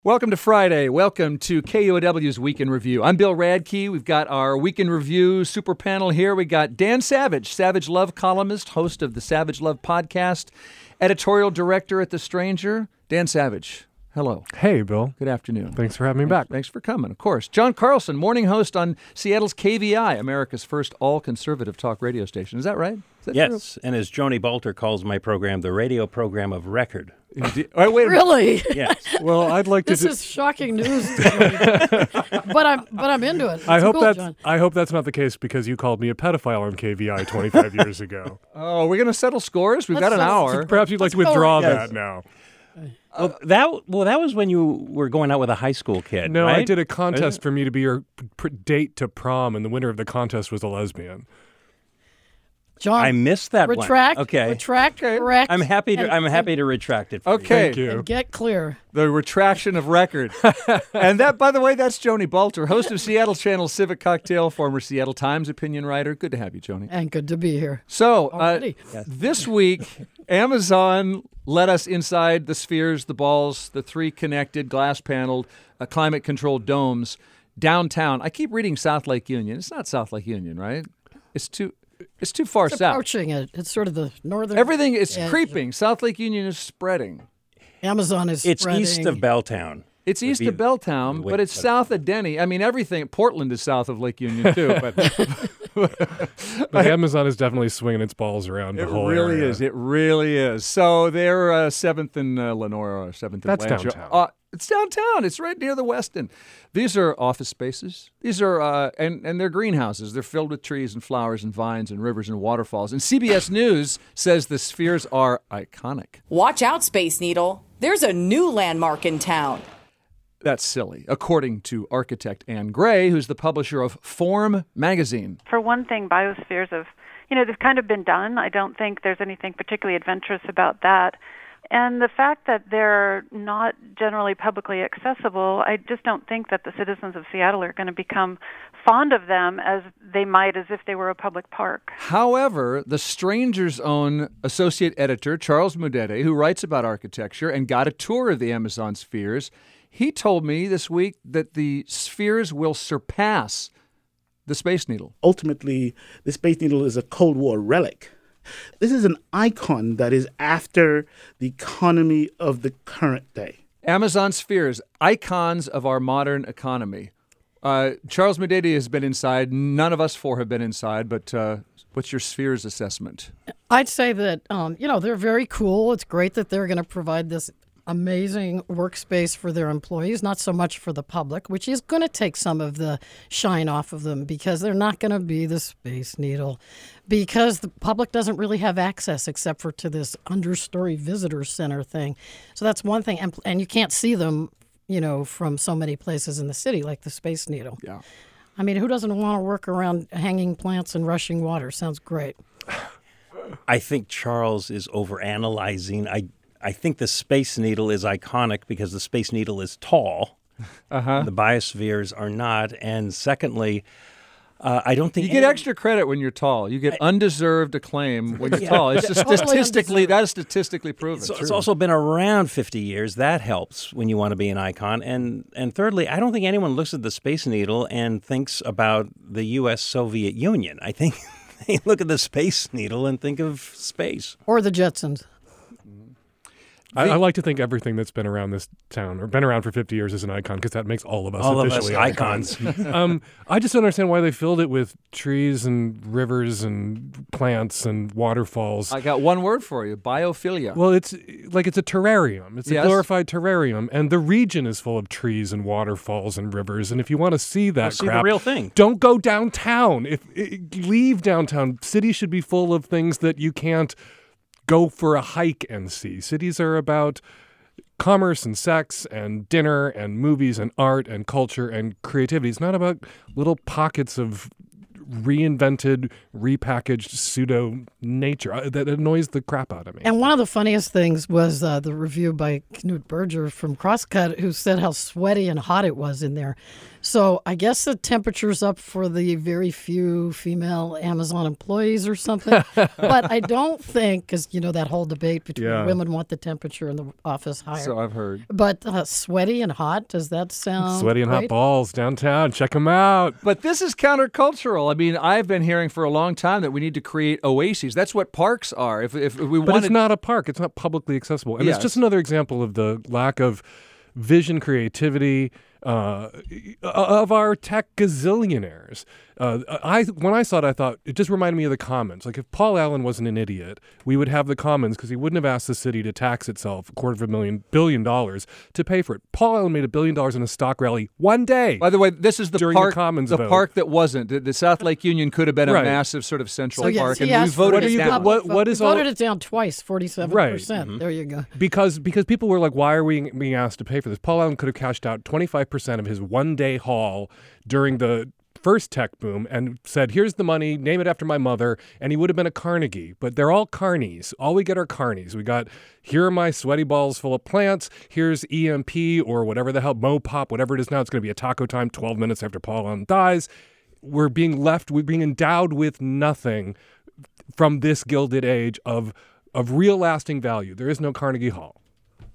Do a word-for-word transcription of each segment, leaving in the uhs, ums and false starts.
Welcome to Friday. Welcome to K U O W's Week in Review. I'm Bill Radke. We've got our Week in Review super panel here. We got Dan Savage, Savage Love columnist, host of the Savage Love podcast, editorial director at The Stranger. Dan Savage, hello. Hey, Bill. Good afternoon. Thanks for having me back. Thanks for coming, of course. John Carlson, morning host on Seattle's K V I, America's first all-conservative talk radio station. Is that right? Is that yes, true? And as Joni Balter calls my program, the radio program of record. Indeed. Oh, wait a minute. Really? Yes. Well, I'd like to. This do- is shocking news to me. but I'm but I'm into it. It's I hope cool, that's. John. I hope that's not the case because you called me a pedophile on K V I twenty-five years ago. Oh, we're going to settle scores? We've Let's got an settle- hour. Perhaps you'd like Let's to go withdraw right- that now. Well, that well, that was when you were going out with a high school kid. No, right? I did a contest for me to be your p- p- date to prom, and the winner of the contest was a lesbian. John, I missed that retract. one. Okay. Retract. Correct. I'm happy to. and- I'm happy to retract it. For Okay. Thank you. And get clear. The retraction of record. And that, by the way, that's Joni Balter, host of Seattle Channel's Civic Cocktail, former Seattle Times opinion writer. Good to have you, Joni. And good to be here. So, uh, Already. this week, Amazon let us inside the spheres, the balls, the three connected, glass-paneled, uh, climate-controlled domes downtown. I keep reading South Lake Union. It's not South Lake Union, right? It's too, it's too far It's south. approaching it. It's sort of the northern. Everything is edge. creeping. South Lake Union is spreading. Amazon is. It's spreading. east of Belltown. It's east be- of Belltown, wait, but it's but- south of Denny. I mean, everything. Portland is south of Lake Union, too. But But Amazon is definitely swinging its balls around the it whole really area. is. It really is. So they're uh, seventh in uh, Lenora, or seventh in That's Blanchard. downtown. Uh, it's downtown. It's right near the Westin. These are office spaces. These are, uh, and, and they're greenhouses. They're filled with trees and flowers and vines and rivers and waterfalls. And C B S News says the spheres are iconic. Watch out, Space Needle. There's a new landmark in town. That's silly, according to architect Ann Gray, who's the publisher of Form magazine. For one thing, biospheres have, you know, they've kind of been done. I don't think there's anything particularly adventurous about that. And the fact that they're not generally publicly accessible, I just don't think that the citizens of Seattle are going to become fond of them as they might as if they were a public park. However, the Stranger's own associate editor, Charles Mudede, who writes about architecture and got a tour of the Amazon spheres, he told me this week that the spheres will surpass the Space Needle. Ultimately, the Space Needle is a Cold War relic. This is an icon that is after the economy of the current day. Amazon spheres, icons of our modern economy. Uh, Charles Mudede has been inside. None of us four have been inside, but uh, what's your spheres assessment? I'd say that um, you know they're very cool. It's great that they're going to provide this amazing workspace for their employees, not so much for the public, which is going to take some of the shine off of them because they're not going to be the Space Needle because the public doesn't really have access except for to this understory visitor center thing. So that's one thing. And, and you can't see them, you know, from so many places in the city like the Space Needle. Yeah. I mean, who doesn't want to work around hanging plants and rushing water? Sounds great. I think Charles is overanalyzing. I I think the Space Needle is iconic because the Space Needle is tall. Uh-huh. The biospheres are not. And secondly, uh, I don't think You get any- extra credit when you're tall. You get undeserved acclaim when you're Yeah. tall. It's just Totally statistically, undeserved. that is statistically proven. It's, it's also been around fifty years. That helps when you want to be an icon. And and thirdly, I don't think anyone looks at the Space Needle and thinks about the U S Soviet Union. I think they look at the Space Needle and think of space. Or the Jetsons. I, I like to think everything that's been around this town or been around for fifty years is an icon because that makes all of us All of us officially icons. um, I just don't understand why they filled it with trees and rivers and plants and waterfalls. I got one word for you, biophilia. Well, it's like it's a terrarium. It's a Yes. glorified terrarium, and the region is full of trees and waterfalls and rivers. And if you want to see that Well, see the crap, real thing. don't go downtown. If i leave downtown, cities should be full of things that you can't go for a hike and see. Cities are about commerce and sex and dinner and movies and art and culture and creativity. It's not about little pockets of reinvented, repackaged pseudo nature. Uh, That annoys the crap out of me. And one of the funniest things was uh, the review by Knut Berger from Crosscut, who said how sweaty and hot it was in there. So I guess the temperature's up for the very few female Amazon employees or something. But I don't think, because, you know, that whole debate between Yeah. women want the temperature in the office higher. So I've heard. But uh, sweaty and hot, does that sound Sweaty and hot great? balls downtown. Check them out. But this is countercultural. I mean, I've been hearing for a long time that we need to create oases. That's what parks are. If if we But wanted, it's not a park. It's not publicly accessible. And Yes. it's just another example of the lack of vision, creativity uh, of our tech gazillionaires. Uh, I when I saw it, I thought it just reminded me of the Commons. Like if Paul Allen wasn't an idiot, we would have the Commons because he wouldn't have asked the city to tax itself a quarter of a million billion dollars to pay for it. Paul Allen made a billion dollars in a stock rally one day. By the way, this is the During the park, Commons the vote. park that wasn't. The, the South Lake Union could have been a Right. massive sort of central So, yes, park, he and we asked for voted What it do you- down. what- what We is all- voted it down twice, forty-seven percent. Right. There you go. because because people were like, why are we being asked to pay for this? Paul Allen could have cashed out twenty-five percent of his one-day haul during the first tech boom and said, here's the money, name it after my mother, and he would have been a Carnegie. But they're all carnies. All we get are carnies. We got, here are my sweaty balls full of plants, here's E M P or whatever the hell, Mopop, whatever it is now. It's going to be a taco time twelve minutes after Paul Allen dies. We're being left, we're being endowed with nothing from this gilded age of of real lasting value. There is no Carnegie Hall.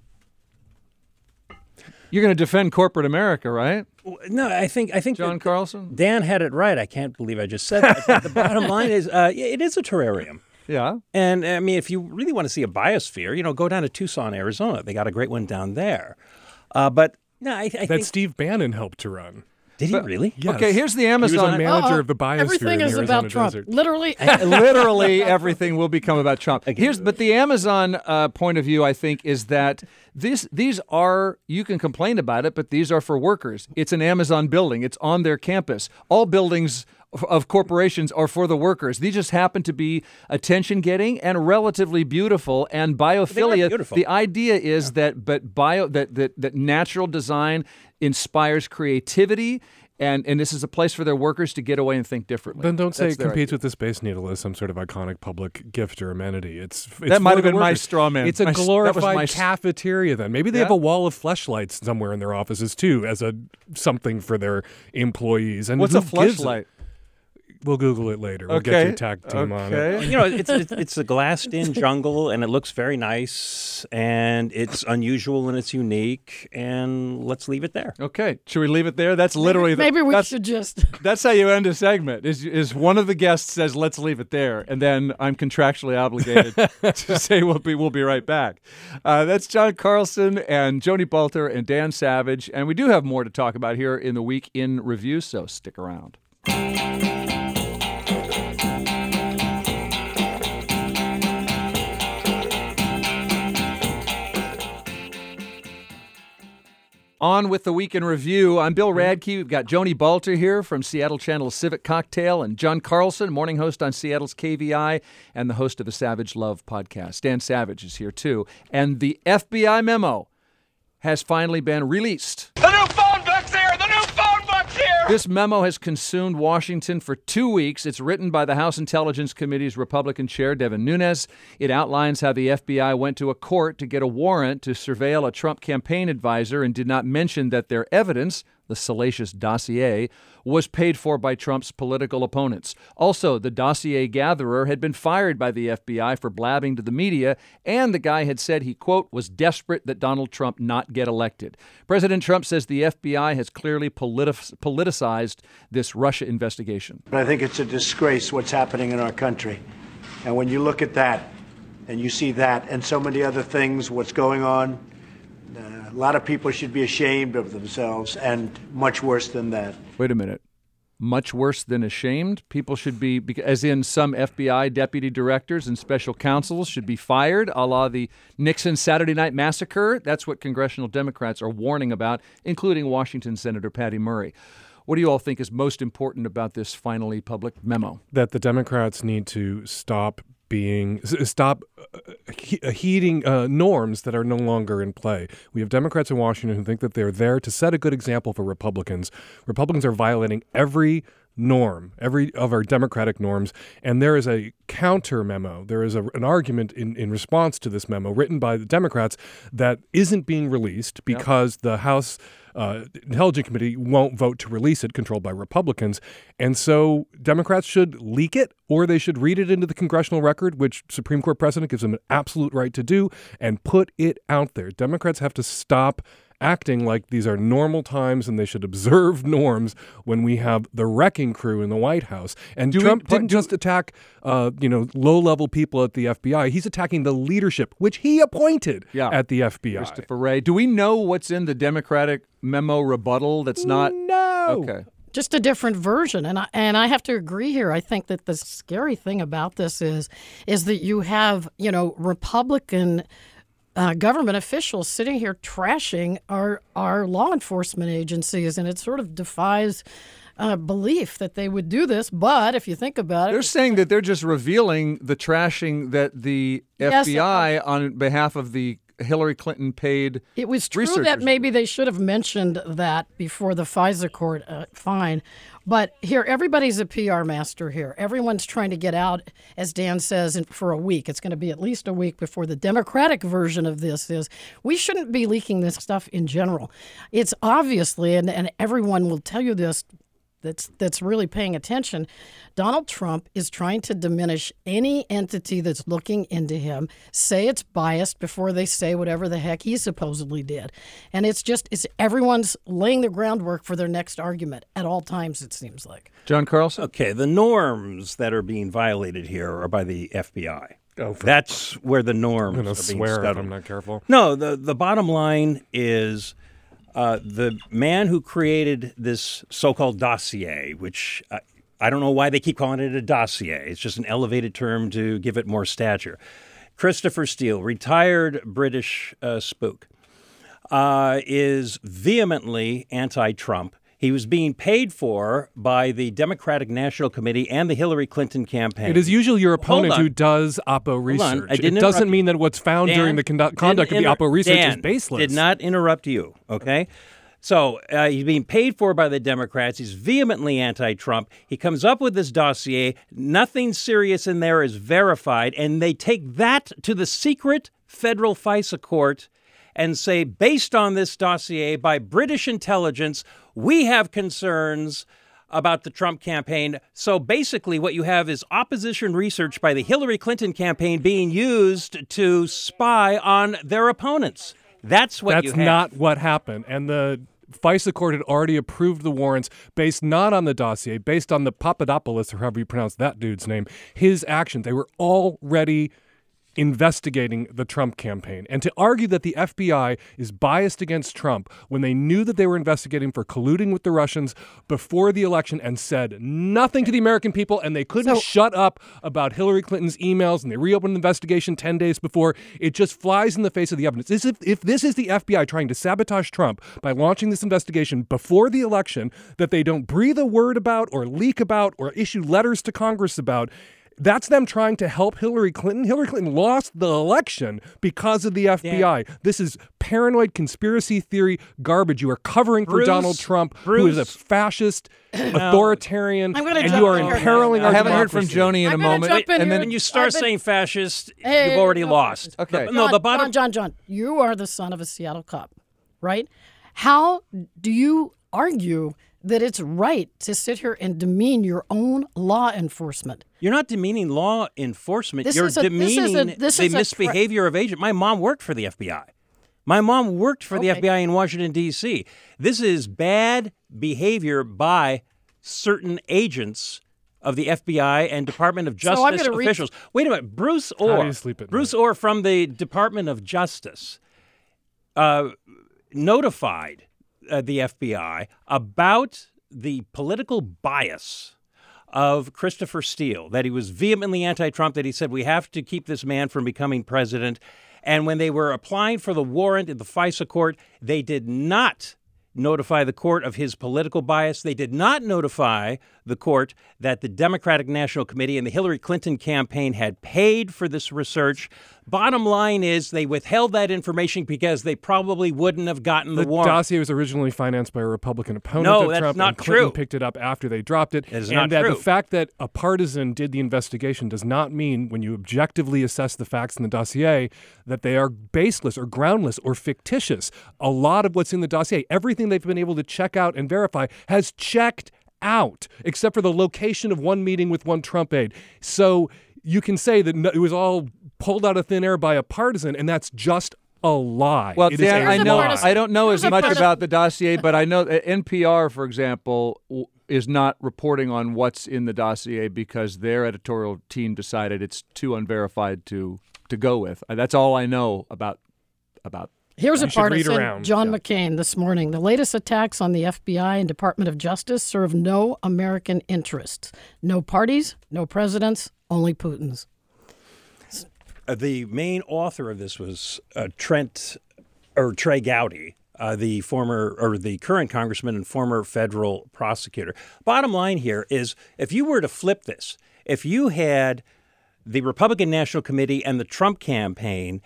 You're going to defend corporate America, right, No, I think I think John that Carlson? Dan had it right. I can't believe I just said that. But the bottom line is, uh, yeah, it is a terrarium. Yeah. And I mean, if you really want to see a biosphere, you know, go down to Tucson, Arizona. They got a great one down there. Uh, but no, I, I That think Steve Bannon helped to run. did he really? Yes. Okay, here's the He was a Amazon. manager Uh-oh. of the biosphere Everything in the is Arizona about Trump. desert. Literally. Literally everything will become about Trump. Here's, but the Amazon uh, point of view, I think, is that this these are, you can complain about it, but these are for workers. It's an Amazon building. It's on their campus. All buildings of corporations are for the workers. These just happen to be attention-getting and relatively beautiful. And biophilia. beautiful. The idea is that, but bio that that that natural design inspires creativity. And and this is a place for their workers to get away and think differently. Then don't say That's it their competes idea. with the Space Needle as some sort of iconic public gift or amenity. It's, it's That might for have the been my workers. straw man. It's a My- that was glorified my s- cafeteria. Then maybe they Yeah. have a wall of fleshlights somewhere in their offices too, as a something for their employees. And What's who a gives fleshlight? We'll Google it later. We'll Okay. get your tag team on it. Okay. You know, it's it's, it's a glassed-in jungle, and it looks very nice, and it's unusual and it's unique, and let's leave it there. Okay. Should we leave it there? That's literally the, Maybe we that's, should just. that's how you end a segment. Is is one of the guests says let's leave it there, and then I'm contractually obligated to say we'll be we'll be right back. Uh, that's John Carlson and Joni Balter and Dan Savage, and we do have more to talk about here in the Week in Review. So stick around. On with the Week in Review. I'm Bill Radke. We've got Joni Balter here from Seattle Channel Civic Cocktail and John Carlson, morning host on Seattle's K V I and the host of the Savage Love podcast. Dan Savage is here too. And the F B I memo has finally been released. The new phone book's here! The new phone book's here! This memo has consumed Washington for two weeks. It's written by the House Intelligence Committee's Republican chair, Devin Nunes. It outlines how the F B I went to a court to get a warrant to surveil a Trump campaign advisor and did not mention that their evidence, the salacious dossier, was paid for by Trump's political opponents. Also, the dossier gatherer had been fired by the F B I for blabbing to the media, and the guy had said he, quote, was desperate that Donald Trump not get elected. President Trump says the F B I has clearly politi- politicized this Russia investigation. But I think it's a disgrace what's happening in our country. And when you look at that, and you see that, and so many other things, what's going on, uh, a lot of people should be ashamed of themselves, and much worse than that. Wait a minute. Much worse than ashamed? People should be, as in some F B I deputy directors and special counsels should be fired, a la the Nixon Saturday Night Massacre. That's what congressional Democrats are warning about, including Washington Senator Patty Murray. What do you all think is most important about this finally public memo? That the Democrats need to stop being s- stop uh, he, uh, heeding uh, norms that are no longer in play. We have Democrats in Washington who think that they're there to set a good example for Republicans. Republicans are violating every norm, every of our democratic norms, and there is a counter memo. There is a, an argument in, in response to this memo written by the Democrats that isn't being released because the House uh, Intelligence Committee won't vote to release it, controlled by Republicans. And so Democrats should leak it, or they should read it into the congressional record, which Supreme Court precedent gives them an absolute right to do, and put it out there. Democrats have to stop acting like these are normal times and they should observe norms when we have the wrecking crew in the White House. And Do we- Trump but didn't do- just attack, uh, you know, low-level people at the F B I. He's attacking the leadership, which he appointed Yeah. at the F B I. Christopher Wray. Do we know what's in the Democratic memo rebuttal that's not? No. Okay. Just a different version, and I, and I have to agree here. I think that the scary thing about this is is that you have, you know, Republican uh, government officials sitting here trashing our our law enforcement agencies, and it sort of defies uh, belief that they would do this. But if you think about it, They're saying that they're just revealing the trashing that the Yes, F B I, on behalf of the Hillary Clinton paid it was true researchers. that maybe they should have mentioned that before the FISA court uh, fine. But here, everybody's a P R master here. Everyone's trying to get out, as Dan says, in, for a week. It's going to be at least a week before the Democratic version of this is. We shouldn't be leaking this stuff in general. It's obviously, and, and everyone will tell you this, that's that's really paying attention, Donald Trump is trying to diminish any entity that's looking into him, say it's biased before they say whatever the heck he supposedly did. And it's just, it's everyone's laying the groundwork for their next argument at all times, it seems like. John Carlson? Okay, the norms that are being violated here are by the F B I. Oh, for- That's where the norms I'm going are to being swear if scuttled. I'm not careful. No, the, the bottom line is uh, the man who created this so-called dossier, which I, I don't know why they keep calling it a dossier. It's just an elevated term to give it more stature. Christopher Steele, retired British uh, spook, uh, is vehemently anti-Trump. He was being paid for by the Democratic National Committee and the Hillary Clinton campaign. It is usually your opponent on. who does Oppo Hold research. on. I didn't It doesn't interrupt mean you. that what's found Dan, during the conduct, conduct of didn't the inter- Oppo research Dan is baseless. Did not interrupt you, okay? So uh, he's being paid for by the Democrats. He's vehemently anti-Trump. He comes up with this dossier. Nothing serious in there is verified, and they take that to the secret federal FISA court and say, based on this dossier by British intelligence, we have concerns about the Trump campaign. So basically what you have is opposition research by the Hillary Clinton campaign being used to spy on their opponents. That's what you That's have. not what happened. And the FISA court had already approved the warrants based not on the dossier, based on the Papadopoulos, or however you pronounce that dude's name, his actions. They were already investigating the Trump campaign. And to argue that the F B I is biased against Trump when they knew that they were investigating for colluding with the Russians before the election and said nothing to the American people, and they couldn't So- shut up about Hillary Clinton's emails, and they reopened the investigation ten days before, it just flies in the face of the evidence. This, if, if this is the F B I trying to sabotage Trump by launching this investigation before the election that they don't breathe a word about or leak about or issue letters to Congress about, that's them trying to help Hillary Clinton. Hillary Clinton lost the election because of the F B I. This is paranoid conspiracy theory garbage you are covering for Bruce, Donald Trump, who is a Bruce. fascist, authoritarian, I'm gonna and jump you are in here. imperiling I our haven't heard from democracy. Joni in I'm a gonna moment. jump in and here. then When you start I've been- saying fascist, Hey, you've already no, lost. Okay. The- no, John, the bottom. John, John, John, you are the son of a Seattle cop, right? How do you argue that it's right to sit here and demean your own law enforcement? You're not demeaning law enforcement. This You're is a- this is demeaning a- this the is a misbehavior of agent. My mom worked for the F B I. My mom worked for the Okay. F B I in Washington, D C. This is bad behavior by certain agents of the F B I and Department of I'm Justice gonna read- officials. Wait a minute. Bruce do Orr. you sleep at Bruce night? Orr from the Department of Justice uh, notified uh, the F B I about the political bias of Christopher Steele, that he was vehemently anti-Trump, that he said we have to keep this man from becoming president. And when they were applying for the warrant in the FISA court, they did not notify the court of his political bias. They did not notify the court that the Democratic National Committee and the Hillary Clinton campaign had paid for this research. Bottom line is they withheld that information because they probably wouldn't have gotten the, The warrant. dossier was originally financed by a Republican opponent No, of that's Trump, not and Clinton true. picked it up after they dropped it. It is and not that true. the fact that a partisan did the investigation does not mean, when you objectively assess the facts in the dossier, that they are baseless or groundless or fictitious. A lot of what's in the dossier, everything they've been able to check out and verify, has checked out, except for the location of one meeting with one Trump aide. So you can say that no- it was all pulled out of thin air by a partisan, and that's just a lie. Well, It is Dan, a I know lie. I don't know Here's as a much partisan- about the dossier, but I know that N P R, for example, w- is not reporting on what's in the dossier because their editorial team decided it's too unverified to to go with. Uh, That's all I know about about. Here's You a should read partisan, around. John Yeah. McCain, this morning. The latest attacks on the F B I and Department of Justice serve no American interests. No parties, no presidents, only Putin's. Uh, the main author of this was uh, Trent or Trey Gowdy, uh, the former or the current congressman and former federal prosecutor. Bottom line here is, if you were to flip this, if you had the Republican National Committee and the Trump campaign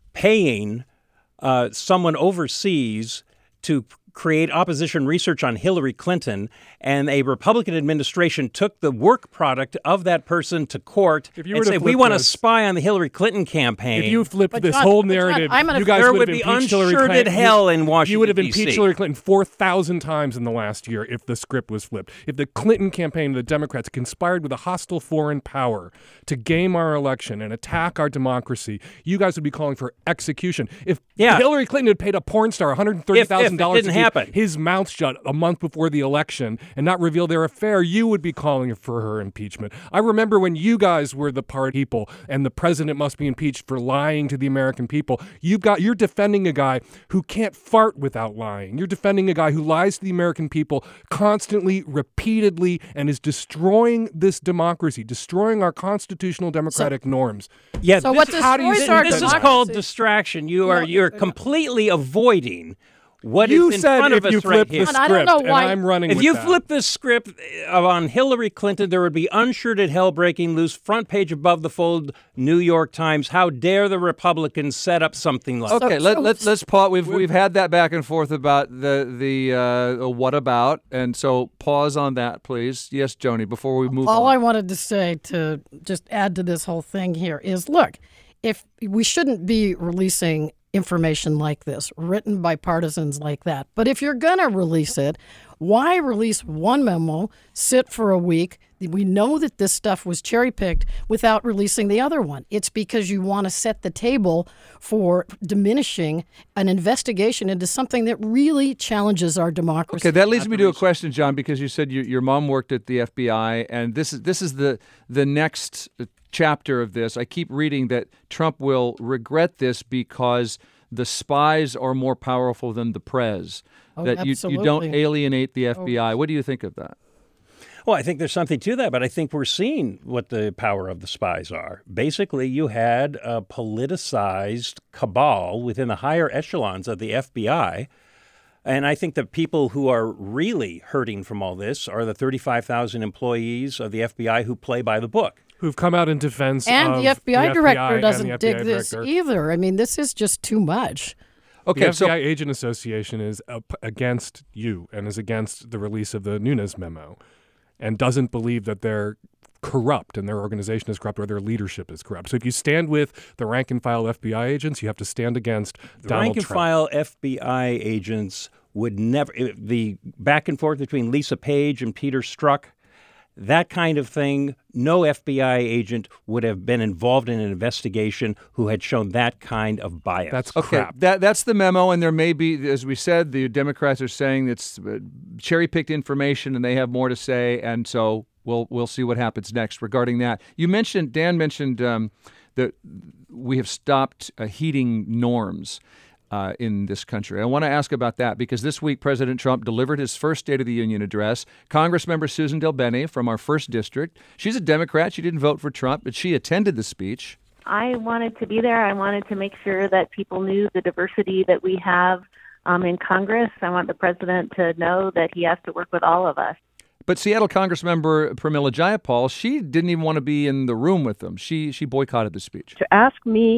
paying uh, someone overseas to create opposition research on Hillary Clinton, and a Republican administration took the work product of that person to court If you and were to say, we flip want to this- spy on the Hillary Clinton campaign. If you flipped But this John- whole but John, narrative, I'm gonna- you guys There would would have be impeached Hillary uncharted Clinton. hell in You Washington, would have D impeached C. Hillary Clinton four thousand times in the last year if the script was flipped. If the Clinton campaign, the Democrats, conspired with a hostile foreign power to game our election and attack our democracy, you guys would be calling for execution. If Yeah. Hillary Clinton had paid a porn star one hundred thirty thousand dollars If- if it to didn't keep happen. his mouth shut a month before the election and not reveal their affair, you would be calling for her impeachment. I remember when you guys were the party people and the president must be impeached for lying to the American people. You've got you're defending a guy who can't fart without lying. You're defending a guy who lies to the American people constantly, repeatedly, and is destroying this democracy, destroying our constitutional democratic norms. Yeah, So this, what is- how do you, destroys this, our this is democracy- called distraction. You are No, you're no. completely avoiding what is You in said front if of you us right flip here. the And I don't script, know and why- I'm running If with you that. flip this script uh, on Hillary Clinton, there would be unshirted hell breaking loose, front page above the fold, New York Times. How dare the Republicans set up something like that? Okay, So- let, so- let, let's pause. We've we've had that back and forth about the the uh, what about, and so pause on that, please. Yes, Joni, before we move All on. I wanted to say to just add to this whole thing here is, look, if we shouldn't be releasing information like this, written by partisans like that. But if you're going to release it, why release one memo, sit for a week? We know that this stuff was cherry-picked without releasing the other one. It's because you want to set the table for diminishing an investigation into something that really challenges our democracy. Okay, that leads me to a question, John, because you said you, your mom worked at the F B I, and this is this is the the next chapter of this. I keep reading that Trump will regret this because the spies are more powerful than the prez. Oh, that you, you don't absolutely. alienate the F B I. What do you think of that? Well, I think there's something to that, but I think we're seeing what the power of the spies are. Basically, you had a politicized cabal within the higher echelons of the F B I. And I think the people who are really hurting from all this are the thirty-five thousand employees of the F B I who play by the book. Who've come out in defense And of the F B I the director and the doesn't F B I dig this director. either. I mean, this is just too much. Okay, the so F B I Agent Association is up against you and is against the release of the Nunes memo and doesn't believe that they're corrupt and their organization is corrupt or their leadership is corrupt. So if you stand with the rank and file F B I agents, you have to stand against The Donald rank and Trump. file F B I agents would never, the back and forth between Lisa Page and Peter Strzok, that kind of thing, no F B I agent would have been involved in an investigation who had shown that kind of bias. That's okay, crap. that that's the memo, and there may be, as we said, the Democrats are saying it's uh, cherry-picked information, and they have more to say, and so we'll we'll see what happens next regarding that. You mentioned, Dan mentioned um, that we have stopped uh, heeding norms uh, in this country. I want to ask about that because this week President Trump delivered his first State of the Union address. Congressmember Susan DelBene from our first district, she's a Democrat. She didn't vote for Trump, but she attended the speech. I wanted to be there. I wanted to make sure that people knew the diversity that we have um, in Congress. I want the president to know that he has to work with all of us. But Seattle Congressmember Pramila Jayapal, she didn't even want to be in the room with them. She she boycotted the speech. To ask me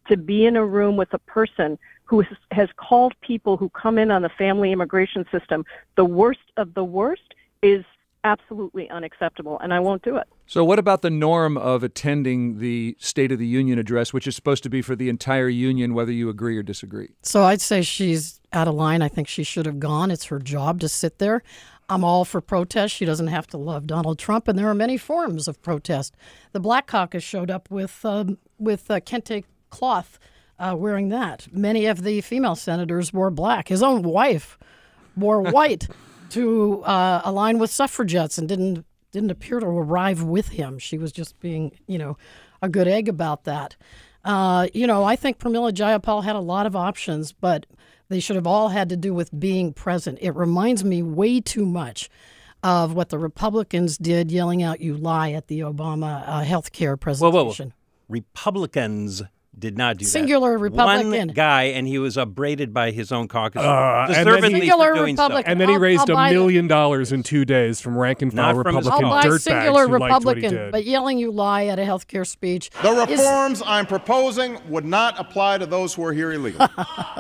to be in a room with a person who has called people who come in on the family immigration system the worst of the worst is absolutely unacceptable, and I won't do it. So what about the norm of attending the State of the Union address, which is supposed to be for the entire union, whether you agree or disagree? So I'd say she's out of line. I think she should have gone. It's her job to sit there. I'm all for protest. She doesn't have to love Donald Trump, and there are many forms of protest. The Black Caucus showed up with um, with uh, kente cloth, uh, wearing that. Many of the female senators wore black. His own wife wore white to uh, align with suffragettes and didn't didn't appear to arrive with him. She was just being, you know, a good egg about that. Uh, you know, I think Pramila Jayapal had a lot of options, but they should have all had to do with being present. It reminds me way too much of what the Republicans did, yelling out, "You lie," at the Obama uh, health care presentation. Whoa, whoa, whoa. Republicans did not do Singular that. Republican. One guy, and he was upbraided by his own caucus. Uh, deservedly Singular for doing Republican. so. And then he I'll- raised I'll a buy million dollars in two days from rank and file Not from his Republican own. I'll buy dirtbags singular who liked what he Republican, did. but yelling "you lie" at a health care speech. The is- reforms I'm proposing would not apply to those who are here illegally.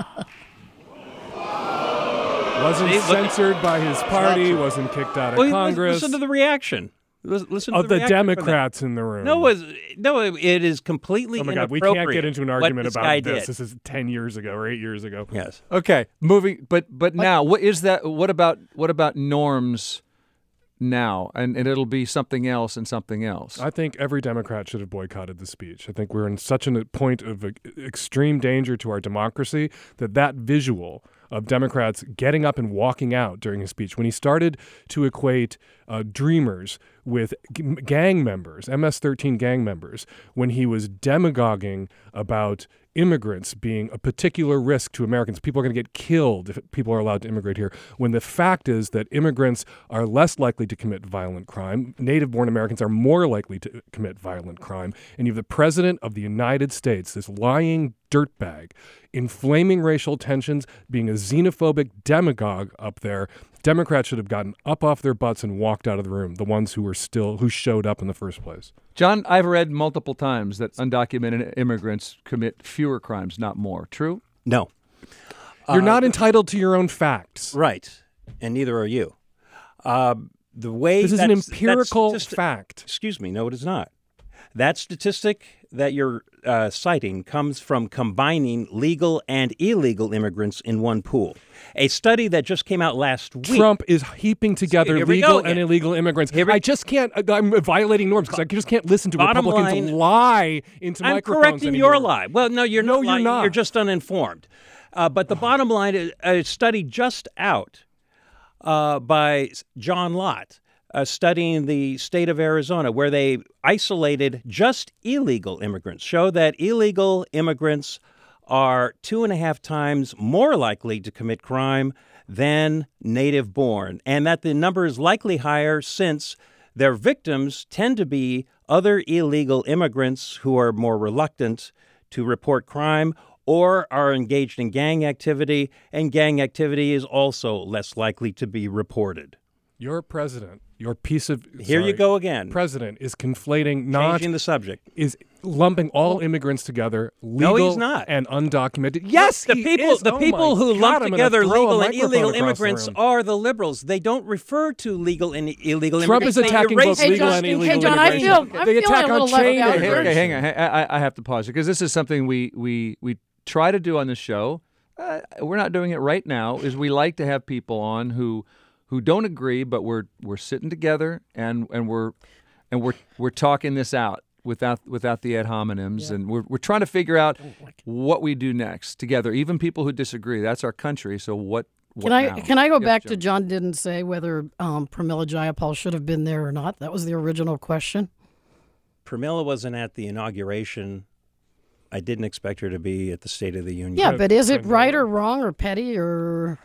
Wasn't See, look- censored by his party, true. wasn't kicked out of Well, Congress. Listen to the reaction. Lis- Listen to of the, the reaction for that. Democrats in the room. No, it was, no, it- it is completely Oh my God, we inappropriate can't get into an what argument this about guy this. did. This is ten years ago or eight years ago. Yes. Okay, moving, but but now, what is that? What about what about norms now? And and it'll be something else and something else. I think every Democrat should have boycotted the speech. I think we're in such a point of uh, extreme danger to our democracy that that visual of Democrats getting up and walking out during his speech, when he started to equate uh, Dreamers with g- gang members, M S thirteen gang members, when he was demagoguing about immigrants being a particular risk to Americans. People are going to get killed if people are allowed to immigrate here, when the fact is that immigrants are less likely to commit violent crime. Native-born Americans are more likely to commit violent crime. And you have the President of the United States, this lying dirtbag, inflaming racial tensions, being a xenophobic demagogue up there. Democrats should have gotten up off their butts and walked out of the room, the ones who were still, who showed up in the first place. John, I've read multiple times that undocumented immigrants commit fewer crimes, not more. True? No. You're not entitled to your own facts. Right. And neither are you. Uh, the way This is an that's- that empirical statistic- fact. Excuse me. No, it is not. That statistic that you're uh, citing comes from combining legal and illegal immigrants in one pool. A study that just came out last week. Trump is heaping together Here we legal go and again. illegal immigrants. Here we- I just can't, I'm violating norms because I just can't listen to Bottom Republicans line, lie into I'm microphones correcting anymore. your lie. Well, no, you're No, not you're lying. not. You're just uninformed. Uh, but the bottom line is a study just out uh, by John Lott, uh, studying the state of Arizona, where they isolated just illegal immigrants, show that illegal immigrants are two and a half times more likely to commit crime than native born, and that the number is likely higher since their victims tend to be other illegal immigrants who are more reluctant to report crime or are engaged in gang activity, and gang activity is also less likely to be reported. Your president, your piece of Here you sorry, go again. President is conflating, not Changing the subject. is lumping all immigrants together, legal No, he's not. and undocumented. Yes, the he people is. the Oh people my who God, lump I'm gonna together throw a legal and microphone illegal across the immigrants room. are the liberals. They don't refer to legal and illegal Trump immigrants. is They attacking erase both Hey, legal John, and hey, illegal John, I immigration. feel- I'm they feeling attack a little on left chain out. Hey, hey, okay, hang immigration. on. I, I have to pause because this is something we we we try to do on the show. Uh, we're not doing it right now. Is we like to have people on who who don't agree, but we're we're sitting together and and we're and we're we're talking this out without without the ad hominems, Yeah. and we're we're trying to figure out what we do next together. Even people who disagree. That's our country. So what? what Can I now? can I go Yes, back Joe. to John didn't say whether um, Pramila Jayapal should have been there or not? That was the original question. Pramila wasn't at the inauguration. I didn't expect her to be at the State of the Union. Yeah, but is it Couldn't right go. or wrong or petty or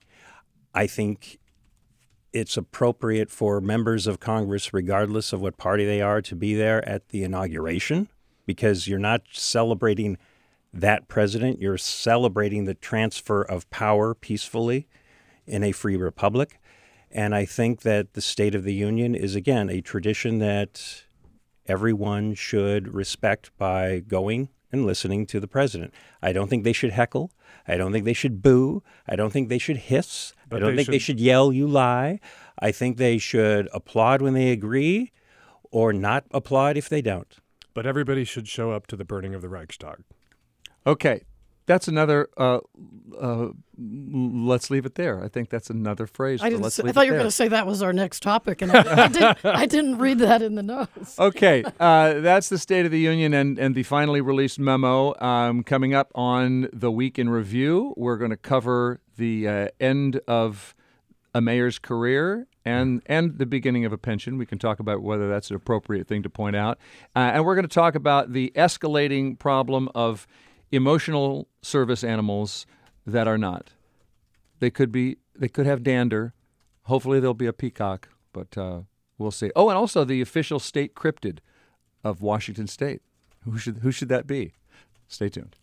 I think it's appropriate for members of Congress, regardless of what party they are, to be there at the inauguration, because you're not celebrating that president. You're celebrating the transfer of power peacefully in a free republic. And I think that the State of the Union is, again, a tradition that everyone should respect by going and listening to the president. I don't think they should heckle. I don't think they should boo. I don't think they should hiss. But I don't they think should... they should yell, "You lie." I think they should applaud when they agree or not applaud if they don't. But everybody should show up to the burning of the Reichstag. Okay. That's another, uh, uh, let's leave it there. I think that's another phrase. I, for didn't let's say, leave I thought it you were there. going to say that was our next topic, and I, I, didn't, I didn't read that in the notes. Okay, uh, that's the State of the Union and, and the finally released memo. Um, coming up on the Week in Review, we're going to cover the uh, end of a mayor's career and and the beginning of a pension. We can talk about whether that's an appropriate thing to point out. Uh, and we're going to talk about the escalating problem of emotional service animals that are not. They could be. They could have dander. Hopefully, there'll be a peacock, but uh, we'll see. Oh, and also the official state cryptid of Washington State. Who should who should that be? Stay tuned.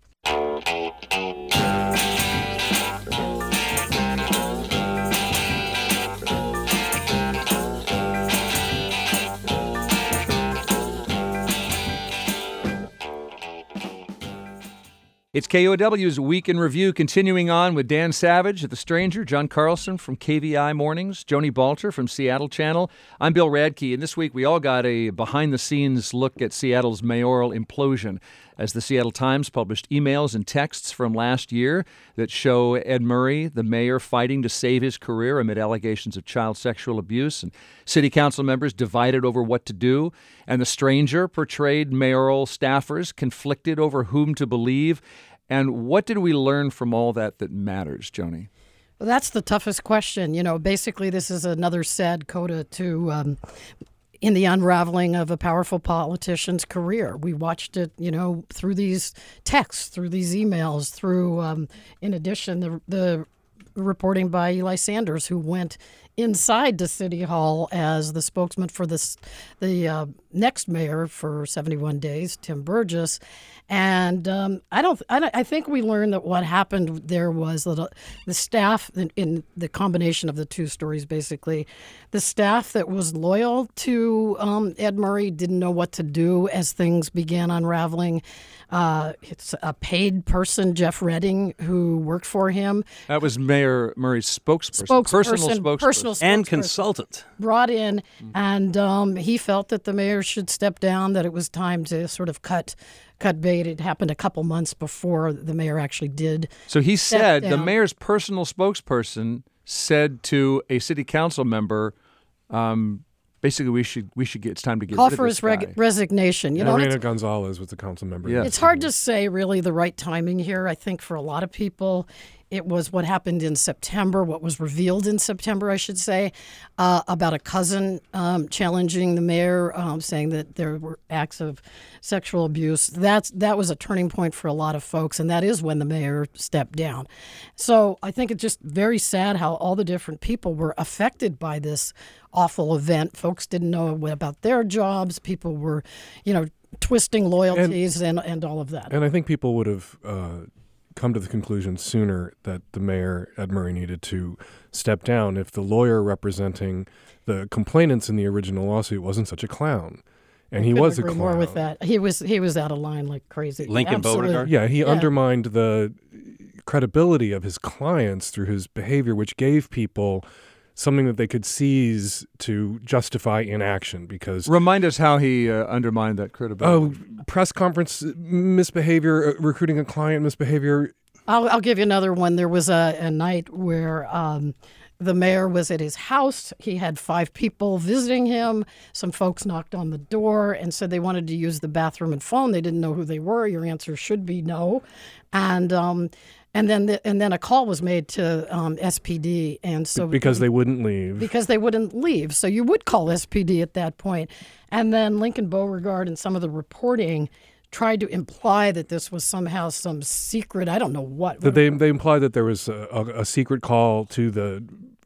It's K O W's Week in Review, continuing on with Dan Savage at The Stranger, John Carlson from K V I Mornings, Joni Balter from Seattle Channel. I'm Bill Radke, and this week we all got a behind-the-scenes look at Seattle's mayoral implosion as the Seattle Times published emails and texts from last year that show Ed Murray, the mayor, fighting to save his career amid allegations of child sexual abuse, and city council members divided over what to do, and The Stranger portrayed mayoral staffers conflicted over whom to believe. And what did we learn from all that that matters, Joni? Well, that's the toughest question. You know, basically, this is another sad coda to um, in the unraveling of a powerful politician's career. We watched it, you know, through these texts, through these emails, through, um, in addition, the the reporting by Eli Sanders, who went inside to City Hall as the spokesman for this, the uh, next mayor for seventy-one days, Tim Burgess. And um, I don't. I, don't, I think we learned that what happened there was that the staff, in, in the combination of the two stories, basically, the staff that was loyal to um, Ed Murray didn't know what to do as things began unraveling. Uh, it's a paid person, Jeff Redding, who worked for him. That was Mayor Murray's spokesperson, spokesperson personal spokesperson, personal and spokesperson. consultant. Brought in, and um, he felt that the mayor should step down, that it was time to sort of cut cut bait. It happened a couple months before the mayor actually did. So he step said, the down. mayor's personal spokesperson said to a city council member, um, basically, we should we should get it's time to get Call rid of for this his reg- guy. resignation. You know, Lorena it's, Gonzalez was the council member. Yeah. it's hard to say really the right timing here. I think for a lot of people, it was what happened in September, what was revealed in September, I should say, uh, about a cousin um, challenging the mayor, um, saying that there were acts of sexual abuse. That's that was a turning point for a lot of folks, and that is when the mayor stepped down. So I think it's just very sad how all the different people were affected by this awful event. Folks didn't know about their jobs. People were, you know, twisting loyalties and, and, and all of that. And I think people would have uh, come to the conclusion sooner that the mayor, Ed Murray, needed to step down if the lawyer representing the complainants in the original lawsuit wasn't such a clown. And he Couldn't was a agree clown. more with that. He was he was out of line like crazy. Lincoln Absolutely. Beauregard? Yeah, he Yeah. undermined the credibility of his clients through his behavior, which gave people something that they could seize to justify inaction. Because Remind us how he uh, undermined that credibility. oh, press conference misbehavior, uh, recruiting a client misbehavior. I'll, I'll give you another one. There was a, a night where um, the mayor was at his house. He had five people visiting him. Some folks knocked on the door and said they wanted to use the bathroom and phone. They didn't know who they were. Your answer should be no. And um, and then the, and then a call was made to um, S P D, and so Because they wouldn't leave. because they wouldn't leave. So you would call S P D at that point. And then Lincoln Beauregard and some of the reporting tried to imply that this was somehow some secret, I don't know what. That they they implied that there was a, a, a secret call to the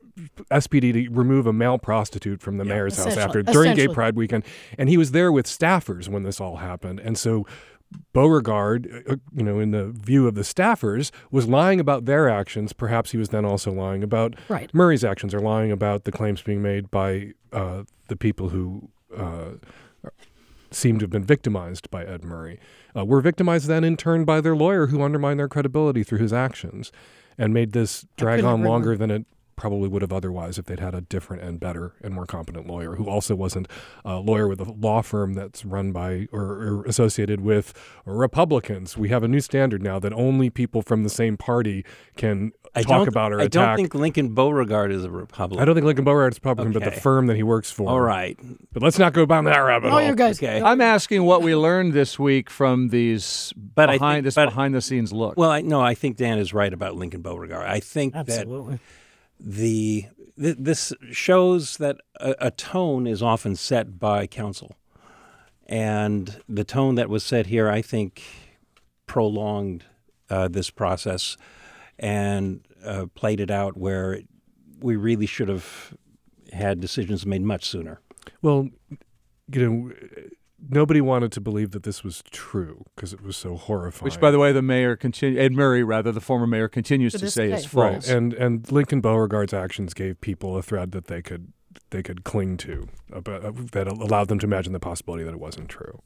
S P D to remove a male prostitute from the mayor's house after during Gay Essentially. Pride weekend, and he was there with staffers when this all happened, and so Beauregard, uh, you know, in the view of the staffers, was lying about their actions. Perhaps he was then also lying about Right. Murray's actions, or lying about the claims being made by uh, the people who. Uh, seem to have been victimized by Ed Murray, uh, were victimized then in turn by their lawyer, who undermined their credibility through his actions and made this drag on longer than it probably would have otherwise if they'd had a different and better and more competent lawyer, who also wasn't a lawyer with a law firm that's run by or, or associated with Republicans. We have a new standard now that only people from the same party can I talk about or I attack. don't think Lincoln Beauregard is a Republican. I don't think Lincoln Beauregard is a Republican, Okay. but the firm that he works for. All right. But let's not go down that rabbit Oh, hole. you guys. Okay. I'm asking what we learned this week from these But I behind think- this but- behind the scenes look. Well, I no, I think Dan is right about Lincoln Beauregard. I think Absolutely. that the th- this shows that a, a tone is often set by counsel, and the tone that was set here, I think, prolonged uh, this process and uh, played it out where we really should have had decisions made much sooner. Well, you know, nobody wanted to believe that this was true because it was so horrifying. Which, by the way, the mayor continue Ed Murray, rather the former mayor, continues To to this say day. is false. Right, and and Lincoln Beauregard's actions gave people a thread that they could they could cling to, about, uh, that allowed them to imagine the possibility that it wasn't true.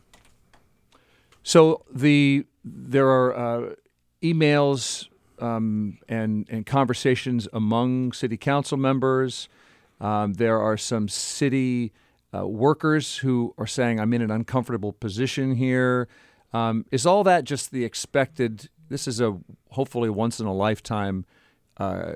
So the there are uh, emails um, and and conversations among city council members. Um, there are some city uh, workers who are saying, "I'm in an uncomfortable position here." Um, is all that just the expected? This is a hopefully once in a lifetime uh,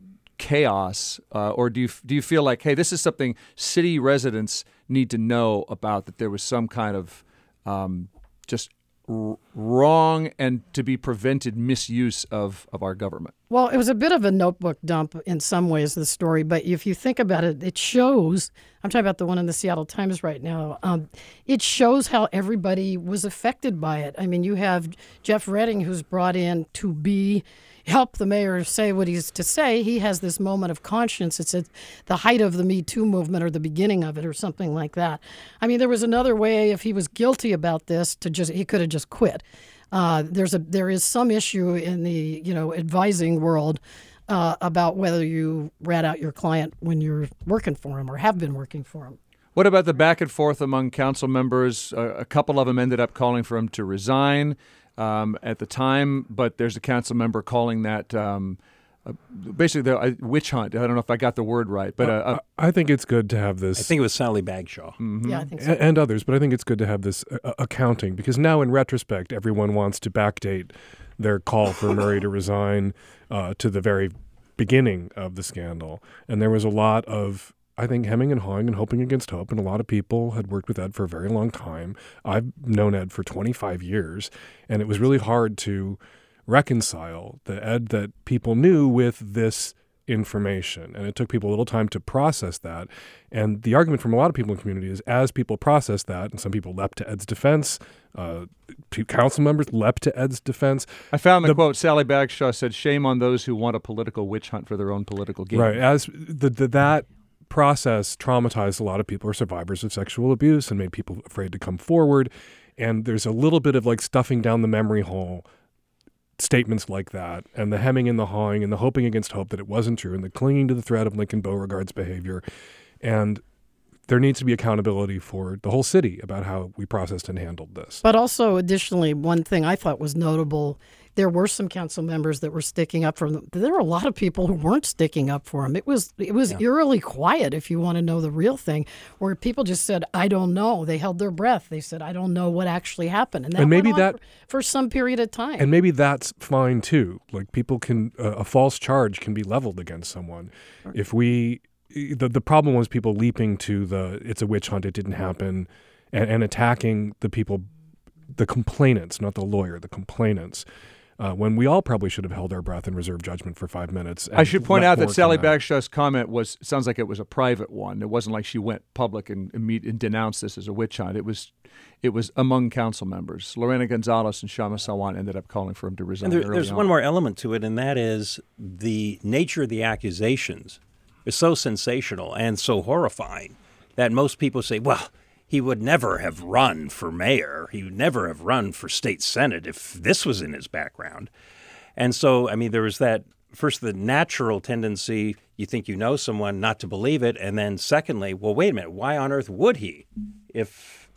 chaos, uh, or do you do you feel like, hey, this is something city residents need to know about? That there was some kind of um, just r- wrong and to be prevented misuse of, of our government. Well, it was a bit of a notebook dump in some ways, the story. But if you think about it, it shows, I'm talking about the one in the Seattle Times right now, um, it shows how everybody was affected by it. I mean, you have Jeff Redding, who's brought in to be, help the mayor say what he's to say. He has this moment of conscience. It's at the height of the Me Too movement or the beginning of it or something like that. I mean, there was another way, if he was guilty about this, to just, he could have just quit. Uh, there's a there is some issue in the you know advising world uh, about whether you rat out your client when you're working for him or have been working for him. What about the back and forth among council members? Uh, a couple of them ended up calling for him to resign um, at the time, but there's a council member calling that um, uh, basically the uh, witch hunt. I don't know if I got the word right, but uh, uh, I think it's good to have this. I think it was Sally Bagshaw. Mm-hmm. Yeah, I think so. and others, but I think it's good to have this uh, accounting, because now in retrospect, everyone wants to backdate their call for Murray to resign uh, to the very beginning of the scandal. And there was a lot of, I think, hemming and hawing and hoping against hope, and a lot of people had worked with Ed for a very long time. I've known Ed for twenty-five years, and it was really hard to reconcile the Ed that people knew with this information, and it took people a little time to process that. And the argument from a lot of people in the community is, as people process that, and some people leapt to Ed's defense, uh, council members leapt to Ed's defense. I found the, the quote. Sally Bagshaw said, "Shame on those who want a political witch hunt for their own political gain." Right, as the, the that process traumatized a lot of people who are survivors of sexual abuse and made people afraid to come forward. And there's a little bit of like stuffing down the memory hole statements like that, and the hemming and the hawing and the hoping against hope that it wasn't true, and the clinging to the thread of Lincoln Beauregard's behavior. And there needs to be accountability for the whole city about how we processed and handled this. But also, additionally, one thing I thought was notable, there were some council members that were sticking up for him. There were a lot of people who weren't sticking up for him. It was it was yeah. eerily quiet, if you want to know the real thing, where people just said, "I don't know." They held their breath. They said, "I don't know what actually happened," and that and maybe went on that for, for some period of time. And maybe that's fine too. Like people can, uh, a false charge can be leveled against someone. Right. If we, the the problem was people leaping to the "it's a witch hunt, it didn't happen," and, and attacking the people, the complainants, not the lawyer, the complainants. Uh, when we all probably should have held our breath and reserved judgment for five minutes. I should point out that Sally out. Bagshaw's comment was sounds like it was a private one. It wasn't like she went public and, and, meet, and denounced this as a witch hunt. It was it was among council members. Lorena Gonzalez and Shama Sawan ended up calling for him to resign. And there, there's on. one more element to it, and that is the nature of the accusations is so sensational and so horrifying that most people say, well, he would never have run for mayor. He would never have run for state senate if this was in his background. And so, I mean, there was that, first, the natural tendency, you think you know someone, not to believe it. And then secondly, well, wait a minute, why on earth would he if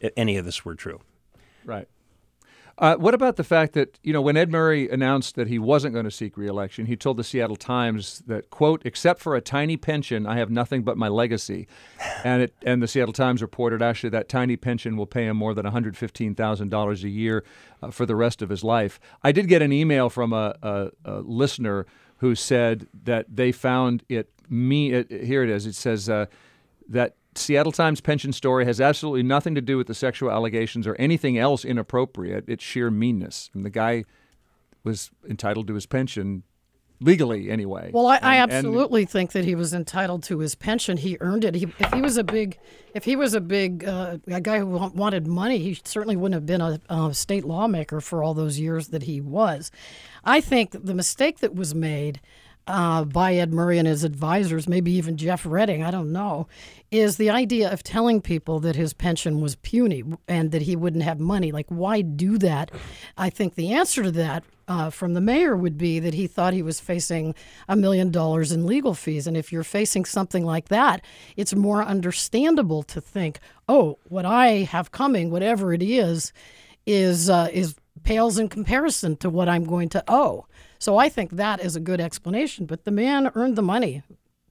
if any of this were true. Right. Uh, what about the fact that, you know, when Ed Murray announced that he wasn't going to seek re-election, he told the Seattle Times that, quote, except for a tiny pension, I have nothing but my legacy. And it and the Seattle Times reported actually that tiny pension will pay him more than one hundred fifteen thousand dollars a year uh, for the rest of his life. I did get an email from a, a, a listener who said that they found it, me, it, here it is, it says uh, that Seattle Times pension story has absolutely nothing to do with the sexual allegations or anything else inappropriate. It's sheer meanness. And the guy was entitled to his pension legally anyway. Well, I, I And- absolutely and, think that he was entitled to his pension. He earned it. He, if he was a big, if he was a big uh, a guy who wa- wanted money, he certainly wouldn't have been a, a state lawmaker for all those years that he was. I think the mistake that was made uh, by Ed Murray and his advisors, maybe even Jeff Redding, I don't know, is the idea of telling people that his pension was puny and that he wouldn't have money. Like, why do that? I think the answer to that uh, from the mayor would be that he thought he was facing a million dollars in legal fees. And if you're facing something like that, it's more understandable to think, oh, what I have coming, whatever it is, is uh, is pales in comparison to what I'm going to owe. So I think that is a good explanation. But the man earned the money.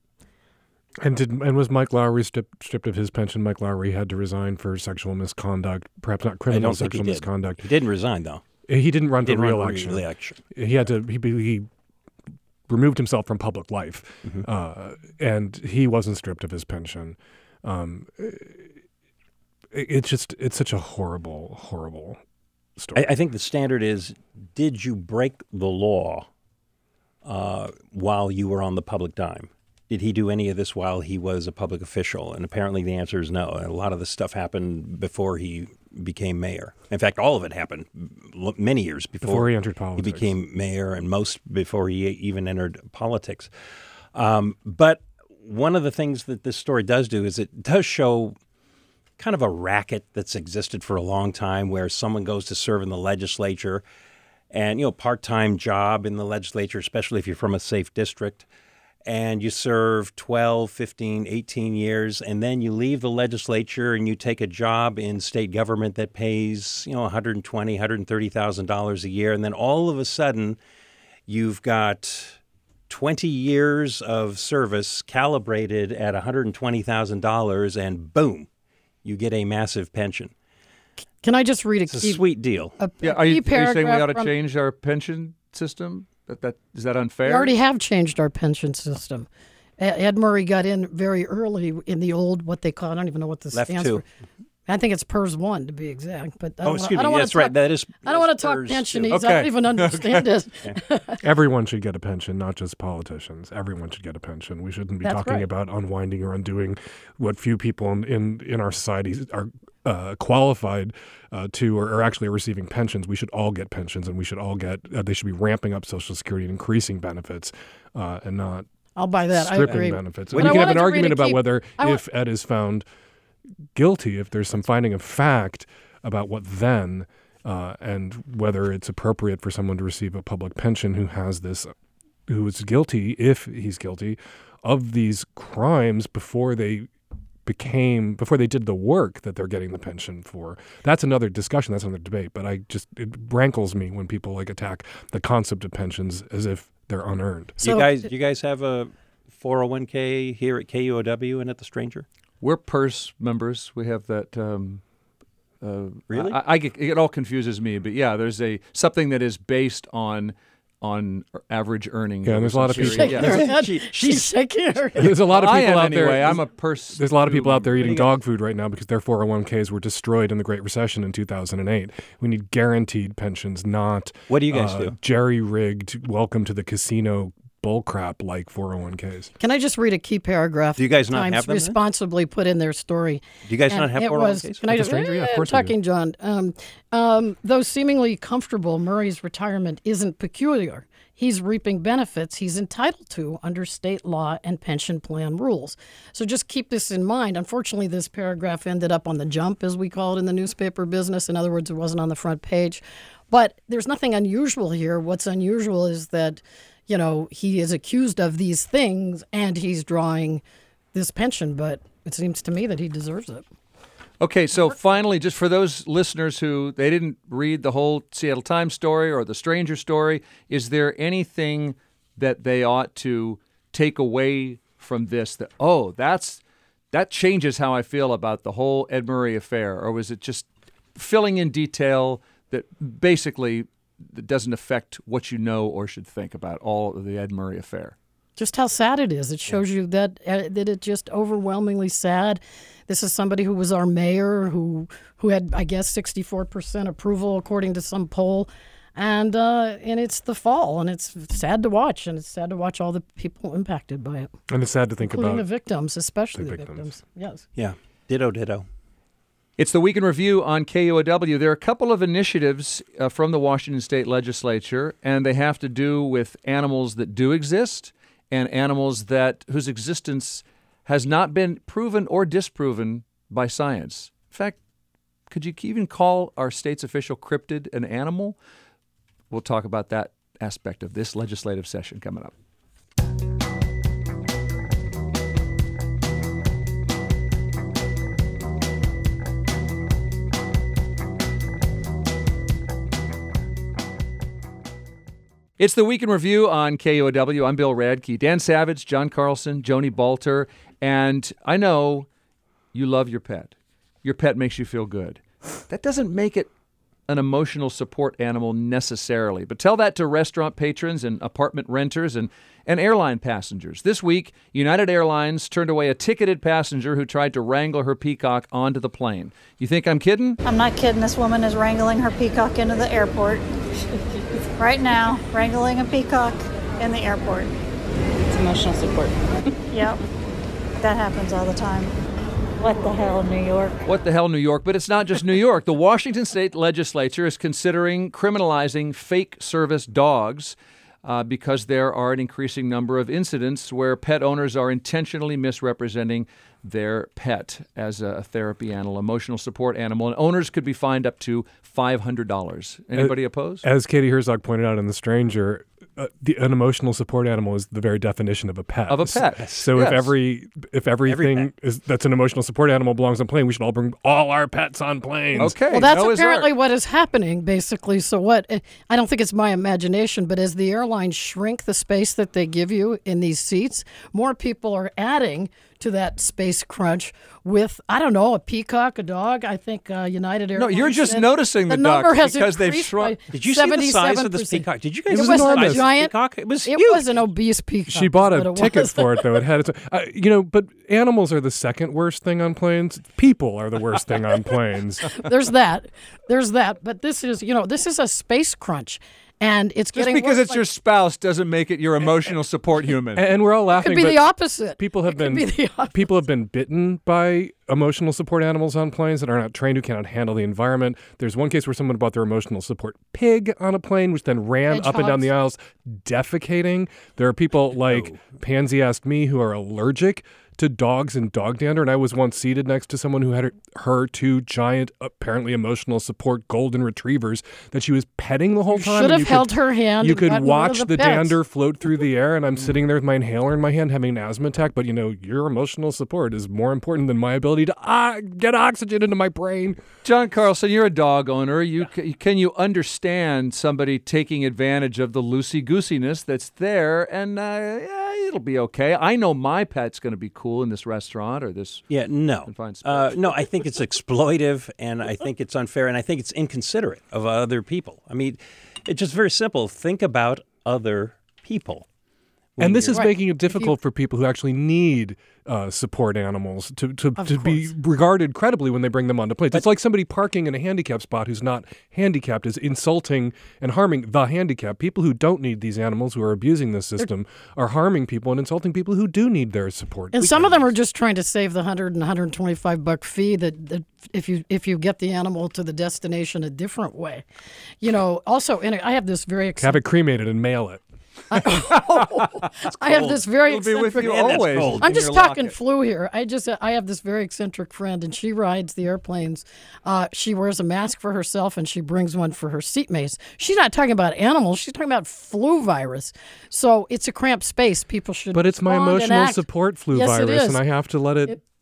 And did and was Mike Lowry stripped, stripped of his pension? Mike Lowry had to resign for sexual misconduct, perhaps not I criminal don't think he sexual did. misconduct. He didn't resign, though. He didn't run He for didn't run for re-election. re-election. He had to. He, he removed himself from public life, Mhm. uh, and he wasn't stripped of his pension. Um, it, it's just it's such a horrible, horrible story. I, I think the standard is, did you break the law uh, while you were on the public dime? Did he do any of this while he was a public official? And apparently the answer is no. And a lot of this stuff happened before he became mayor. In fact, all of it happened l- many years before, Before he entered politics. He became mayor, and most before he even entered politics. Um, but one of the things that this story does do is it does show kind of a racket that's existed for a long time, where someone goes to serve in the legislature and, you know, part-time job in the legislature, especially if you're from a safe district, and you serve twelve, fifteen, eighteen years, and then you leave the legislature and you take a job in state government that pays, you know, one hundred twenty thousand dollars, one hundred thirty thousand dollars a year, and then all of a sudden you've got twenty years of service calibrated at one hundred twenty thousand dollars, and boom, you get a massive pension. Can I just read a It's a key, sweet deal. A, yeah, a are you, key are you saying we paragraph ought to from- change our pension system? That, that is that unfair? We already have changed our pension system. E- Ed Murray got in very early in the old, what they call, I don't even know what this Left stands two. for. I think it's P E R S one to be exact. But I Oh, don't excuse wanna, I don't me. wanna That's right. talk- That is- I don't want to that's talk P E R S two. pensionese. I Okay. don't even understand it. Everyone should get a pension, not just politicians. Everyone should get a pension. We shouldn't be That's talking right. about unwinding or undoing what few people in, in, in our society are uh, qualified uh, to or, or actually are receiving pensions. We should all get pensions, and we should all get, uh, they should be ramping up Social Security and increasing benefits uh, and not I'll buy that. I stripping agree. benefits. But And I you can have wanted an to read argument a about key- whether I wa- if Ed is found guilty, if there's some finding of fact about what then, uh, and whether it's appropriate for someone to receive a public pension who has this, who is guilty, if he's guilty, of these crimes before they became, before they did the work that they're getting the pension for. That's another discussion, that's another debate, but I just, it rankles me when people like attack the concept of pensions as if they're unearned. you guys, you guys have a four oh one k here at K U O W and at The Stranger? We're P E R S members. We have that. Um, uh, Really? I, I get, it all confuses me, but yeah, there's a something that is based on on average earnings. Yeah, and there's a lot of people- Shaking her head. She- She's shaking her head. There's a lot of I people am out there. anyway. I'm a purse. There's a lot of people out there What do eating you got? dog food right now because their four oh one k's were destroyed in the Great Recession in two thousand eight. We need guaranteed pensions, not What do you guys uh, do? jerry-rigged welcome to the casino bullcrap like four oh one k's. Can I just read a key paragraph? Do you guys not Times have them then? responsibly put in their story. Do you guys And not have it four oh one was, k's? Can I At The just, Stranger? Yeah, of Eh, course we do. talking, John. Um, um, though seemingly comfortable, Murray's retirement isn't peculiar. He's reaping benefits he's entitled to under state law and pension plan rules. So just keep this in mind. Unfortunately, this paragraph ended up on the jump, as we call it in the newspaper business. In other words, it wasn't on the front page. But there's nothing unusual here. What's unusual is that, you know, he is accused of these things and he's drawing this pension, but it seems to me that he deserves it. Okay, so finally, just for those listeners who they didn't read the whole Seattle Times story or the Stranger story, is there anything that they ought to take away from this that, oh, that's that changes how I feel about the whole Ed Murray affair? Or was it just filling in detail that basically doesn't affect what you know or should think about all of the Ed Murray affair? Just how sad it is. It shows you that uh, that it's just overwhelmingly sad. This is somebody who was our mayor, who who had, I guess, sixty-four percent approval according to some poll, and uh, and it's the fall, and it's sad to watch, and it's sad to watch all the people impacted by it. And it's sad to think including about the victims, especially the, the victims. victims. Yes. Yeah. Ditto, ditto. It's the Week in Review on K U O W. There are a couple of initiatives uh, from the Washington State Legislature, and they have to do with animals that do exist and animals that whose existence has not been proven or disproven by science. In fact, could you even call our state's official cryptid an animal? We'll talk about that aspect of this legislative session coming up. It's the Week in Review on K U O W. I'm Bill Radke. Dan Savage, John Carlson, Joni Balter, and I know you love your pet. Your pet makes you feel good. That doesn't make it an emotional support animal necessarily, but tell that to restaurant patrons and apartment renters and, and airline passengers. This week, United Airlines turned away a ticketed passenger who tried to wrangle her peacock onto the plane. You think I'm kidding? I'm not kidding. This woman is wrangling her peacock into the airport. Right now, wrangling a peacock in the airport. It's emotional support. Yep. That happens all the time. What the hell, New York? What the hell, New York? But it's not just New York. The Washington State Legislature is considering criminalizing fake service dogs uh, because there are an increasing number of incidents where pet owners are intentionally misrepresenting their pet as a therapy animal, emotional support animal, and owners could be fined up to five hundred dollars. Anybody as, opposed? As Katie Herzog pointed out in The Stranger, uh, the, an emotional support animal is the very definition of a pet. Of a pet. So yes. if every if everything Every is that's an emotional support animal belongs on a plane, we should all bring all our pets on planes. Okay. Well, that's Noah's apparently Ark. what is happening, basically. So what? I don't think it's my imagination, but as the airlines shrink the space that they give you in these seats, more people are adding to that space crunch with, I don't know, a peacock, a dog. I think uh, United No, Airlines. you're just said noticing the, the number ducks has because they've increased shrunk. by Did you see the size of this seventy-seven percent. peacock? Did you It guys was see the wasn't size enormous. of this giant. peacock? It was It huge. was an obese peacock. She bought is a what it ticket was. for it, though. It had its, uh, you know, but animals are the second worst thing on planes. People are the worst thing on planes. There's that. There's that. But this is, you know, this is a space crunch. And it's Just getting because worse. it's your spouse doesn't make it your emotional support human. And, and we're all It laughing. could be but the opposite. People have It been could be the opposite. people have been bitten by emotional support animals on planes that are not trained, who cannot handle the environment. There's one case where someone bought their emotional support pig on a plane, which then ran up and down the aisles defecating. There are people like Pansy Asked Me who are allergic to dogs and dog dander, and I was once seated next to someone who had her, her two giant, apparently emotional support golden retrievers that she was petting the whole You time. should and have you held could, her hand You and could gotten rid of watch the the pets. dander float through the air, and I'm sitting there with my inhaler in my hand having an asthma attack, but you know, your emotional support is more important than my ability to uh, get oxygen into my brain. John Carlson, you're a dog owner. You can you understand somebody taking advantage of the loosey-goosiness that's there, and uh, yeah, it'll be okay. I know my pet's going to be cool in this restaurant or this. Yeah, no. confined space. Uh, no, I think it's exploitive, and I think it's unfair, and I think it's inconsiderate of other people. I mean, it's just very simple. Think about other people. And this is Right. making it difficult for people who actually need uh, support animals to, to, Of to be regarded credibly when they bring them onto planes. It's like somebody parking in a handicap spot who's not handicapped is insulting and harming the handicapped. People who don't need these animals, who are abusing this system, are harming people and insulting people who do need their support. And some of them are just trying to save the one hundred and one hundred twenty-five buck fee that, that if you if you get the animal to the destination a different way. You know, also, and I have this very Have it cremated and mail it. I have this very It'll be with eccentric. you always. I'm in just your talking locket. flu here. I just I have this very eccentric friend, and she rides the airplanes. Uh, she wears a mask for herself, and she brings one for her seatmates. She's not talking about animals. She's talking about flu virus. So it's a cramped space. People should. But it's my respond and emotional act. support flu Yes, it virus, is. and I have to let it, It-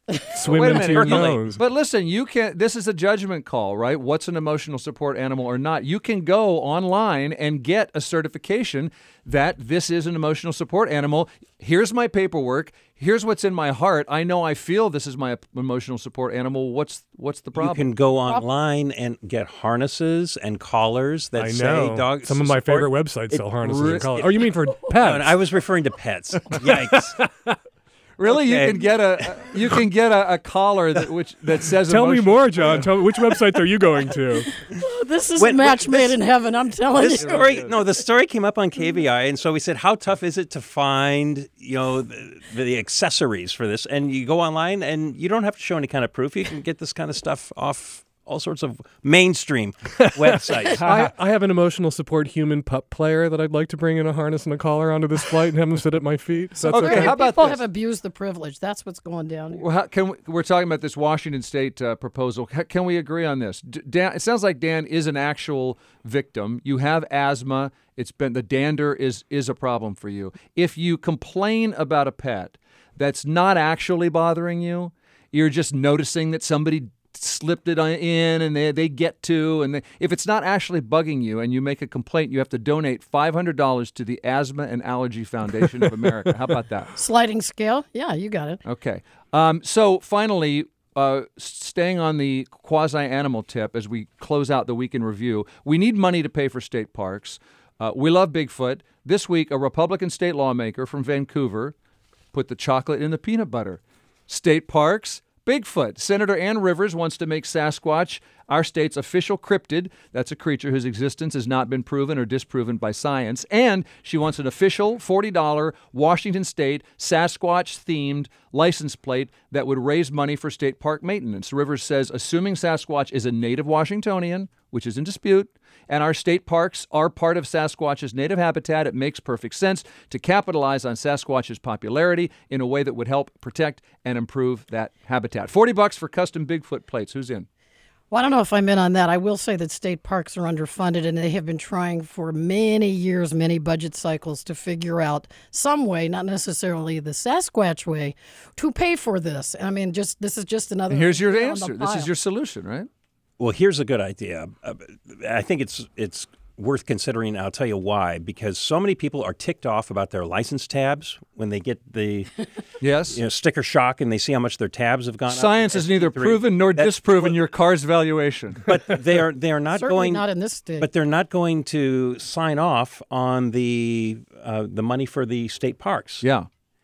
swim Wait a into minute. your Percolate. nose. But listen, you can. This is a judgment call, right? What's an emotional support animal or not? You can go online and get a certification that this is an emotional support animal. Here's my paperwork. Here's what's in my heart. I know I feel this is my emotional support animal. What's what's the problem? You can go online and get harnesses and collars that I say know. dog. Some of my support. favorite websites It- sell harnesses it- and collars. Oh, you mean for pets? No, I was referring to pets. Yikes. Really, Okay. you can get a you can get a, a collar that which that says. Tell me emotional- more, John. Tell me, which websites are you going to? This is When- a match when- made this- in heaven, I'm telling This you. story, no, the story came up on K V I, and so we said, "How tough is it to find, you know, the, the accessories for this?" And you go online, and you don't have to show any kind of proof. You can get this kind of stuff off all sorts of mainstream websites. I, I have an emotional support human pup player that I'd like to bring in a harness and a collar onto this flight and have them sit at my feet. So that's Okay, okay. how about People this? have abused the privilege. That's what's going down here. Well, how, can we, we're talking about this Washington State uh, proposal. Ca- Can we agree on this? D- Dan, it sounds like Dan is an actual victim. You have asthma. It's been the dander is is a problem for you. If you complain about a pet that's not actually bothering you, you're just noticing that somebody slipped it on- in and they, they get to, and they, if it's not actually bugging you and you make a complaint, you have to donate five hundred dollars to the Asthma and Allergy Foundation of America. How about that? Sliding scale? Yeah, you got it. Okay. Um, so finally, uh, staying on the quasi-animal tip as we close out the week in review, we need money to pay for state parks. Uh, we love Bigfoot. This week, a Republican state lawmaker from Vancouver put the chocolate in the peanut butter. State parks, Bigfoot. Senator Ann Rivers wants to make Sasquatch our state's official cryptid. That's a creature whose existence has not been proven or disproven by science. And she wants an official forty dollars Washington State Sasquatch-themed license plate that would raise money for state park maintenance. Rivers says, assuming Sasquatch is a native Washingtonian, which is in dispute, and our state parks are part of Sasquatch's native habitat, it makes perfect sense to capitalize on Sasquatch's popularity in a way that would help protect and improve that habitat. forty bucks for custom Bigfoot plates. Who's in? Well, I don't know if I'm in on that. I will say that state parks are underfunded, and they have been trying for many years, many budget cycles, to figure out some way, not necessarily the Sasquatch way, to pay for this. I mean, just this is just another. And here's your nail in the answer. This is pile. your solution, right? Well, here's a good idea. Uh, I think it's it's worth considering. I'll tell you why. Because so many people are ticked off about their license tabs when they get the yes you know, sticker shock and they see how much their tabs have gone up. Science has neither proven nor That- disproven your car's valuation. But they are they are not Certainly going not in this state. But they're not going to sign off on the uh, the money for the state parks. Yeah.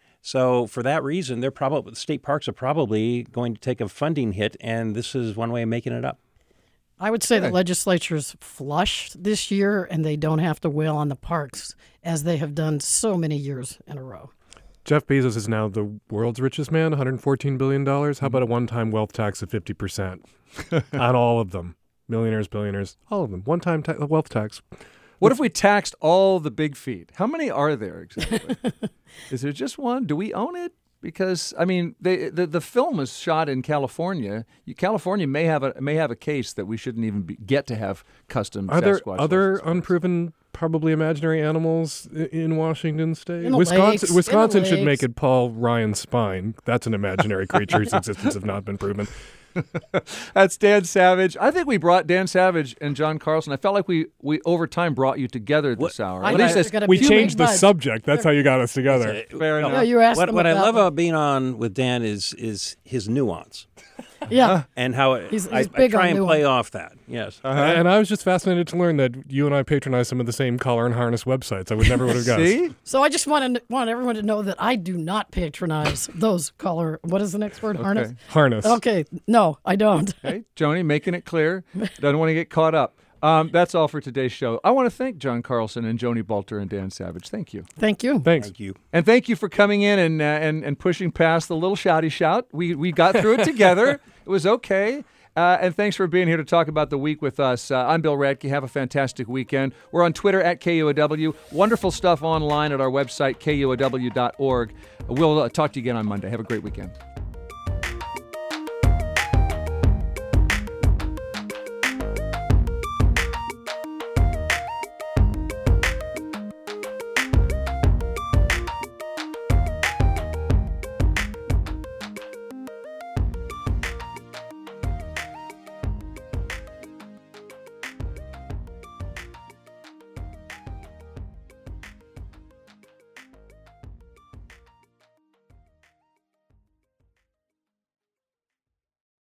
So for that reason, they're probably the state parks are probably going to take a funding hit, and this is one way of making it up. I would say Okay. the legislature's flush this year, and they don't have to wail on the parks as they have done so many years in a row. Jeff Bezos is now the world's richest man, one hundred fourteen billion dollars. How about a one-time wealth tax of fifty percent on all of them? Millionaires, billionaires, all of them. One-time ta- wealth tax. What if we taxed all the big feet? How many are there exactly? Is there just one? Do we own it? Because I mean, they, the the film was shot in California. You, California may have a may have a case that we shouldn't even be, get to have custom. Are there Sasquatch other license plates. unproven, probably imaginary animals i- in Washington State? In the Wisconsin, lakes, in the Wisconsin should lakes. make it Paul Ryan's spine. That's an imaginary creature whose existence have not been proven. That's Dan Savage. I think we brought Dan Savage and John Carlson. I felt like we, we over time brought you together this hour. I At know, least you're that's- gonna We fuming changed the bud. subject. That's how you got us together. fair enough. Yeah, you asked What, him what I about love them. about being on with Dan is is his nuance Yeah. and how it, He's- I, he's I big try on and nuance. play off that. Yes. Uh-huh. And I was just fascinated to learn that you and I patronize some of the same collar and harness websites. I would never would have guessed. See? So I just want to want everyone to know that I do not patronize those color. What is the next word? Harness. Okay. Harness. Okay, no, I don't. Okay, Joni, making it clear. Doesn't want to get caught up. Um, that's all for today's show. I want to thank John Carlson and Joni Balter and Dan Savage. Thank you. Thank you. Thanks. Thank you. And thank you for coming in and uh, and and pushing past the little shouty shout. We we got through it together. It was okay. Uh, and thanks for being here to talk about the week with us. Uh, I'm Bill Radke. Have a fantastic weekend. We're on Twitter at K U O W. Wonderful stuff online at our website, K U O W dot org. We'll uh, talk to you again on Monday. Have a great weekend.